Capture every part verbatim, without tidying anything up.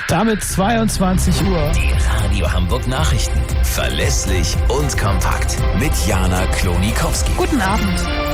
Damit zweiundzwanzig Uhr. Die Radio Hamburg Nachrichten. Verlässlich und kompakt. Mit Jana Klonikowski. Guten Abend.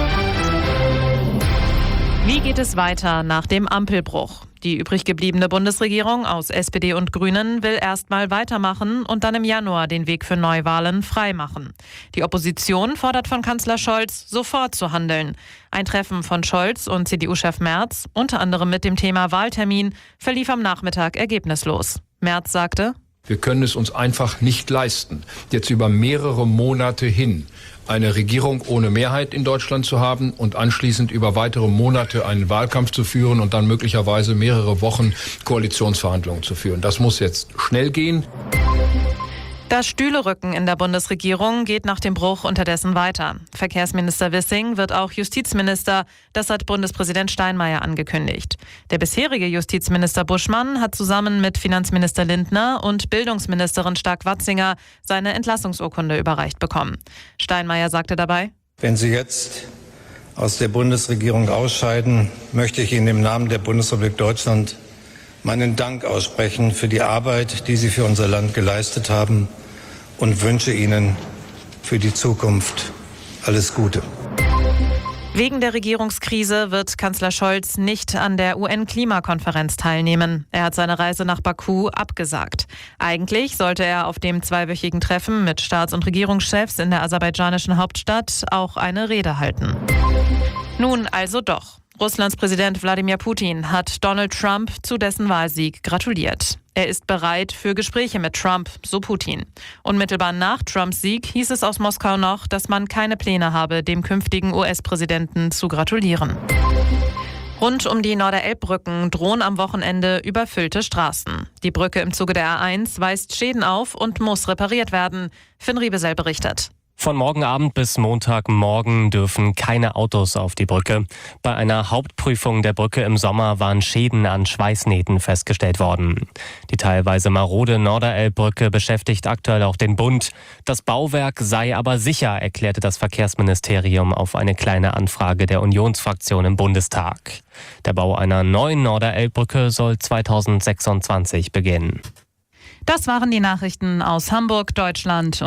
Wie geht es weiter nach dem Ampelbruch? Die übrig gebliebene Bundesregierung aus S P D und Grünen will erstmal weitermachen und dann im Januar den Weg für Neuwahlen freimachen. Die Opposition fordert von Kanzler Scholz, sofort zu handeln. Ein Treffen von Scholz und C D U-Chef Merz, unter anderem mit dem Thema Wahltermin, verlief am Nachmittag ergebnislos. Merz sagte: Wir können es uns einfach nicht leisten, jetzt über mehrere Monate hin eine Regierung ohne Mehrheit in Deutschland zu haben und anschließend über weitere Monate einen Wahlkampf zu führen und dann möglicherweise mehrere Wochen Koalitionsverhandlungen zu führen. Das muss jetzt schnell gehen. Das Stühlerücken in der Bundesregierung geht nach dem Bruch unterdessen weiter. Verkehrsminister Wissing wird auch Justizminister, das hat Bundespräsident Steinmeier angekündigt. Der bisherige Justizminister Buschmann hat zusammen mit Finanzminister Lindner und Bildungsministerin Stark-Watzinger seine Entlassungsurkunde überreicht bekommen. Steinmeier sagte dabei: Wenn Sie jetzt aus der Bundesregierung ausscheiden, möchte ich Ihnen im Namen der Bundesrepublik Deutschland meinen Dank aussprechen für die Arbeit, die Sie für unser Land geleistet haben, und wünsche Ihnen für die Zukunft alles Gute. Wegen der Regierungskrise wird Kanzler Scholz nicht an der U N-Klimakonferenz teilnehmen. Er hat seine Reise nach Baku abgesagt. Eigentlich sollte er auf dem zweiwöchigen Treffen mit Staats- und Regierungschefs in der aserbaidschanischen Hauptstadt auch eine Rede halten. Nun also doch. Russlands Präsident Wladimir Putin hat Donald Trump zu dessen Wahlsieg gratuliert. Er ist bereit für Gespräche mit Trump, so Putin. Unmittelbar nach Trumps Sieg hieß es aus Moskau noch, dass man keine Pläne habe, dem künftigen U S-Präsidenten zu gratulieren. Rund um die Norderelbbrücken drohen am Wochenende überfüllte Straßen. Die Brücke im Zuge der A eins weist Schäden auf und muss repariert werden. Finn Riebesell berichtet. Von morgen Abend bis Montagmorgen dürfen keine Autos auf die Brücke. Bei einer Hauptprüfung der Brücke im Sommer waren Schäden an Schweißnähten festgestellt worden. Die teilweise marode Norderelbbrücke beschäftigt aktuell auch den Bund. Das Bauwerk sei aber sicher, erklärte das Verkehrsministerium auf eine kleine Anfrage der Unionsfraktion im Bundestag. Der Bau einer neuen Norderelbbrücke soll zweitausendsechsundzwanzig beginnen. Das waren die Nachrichten aus Hamburg, Deutschland.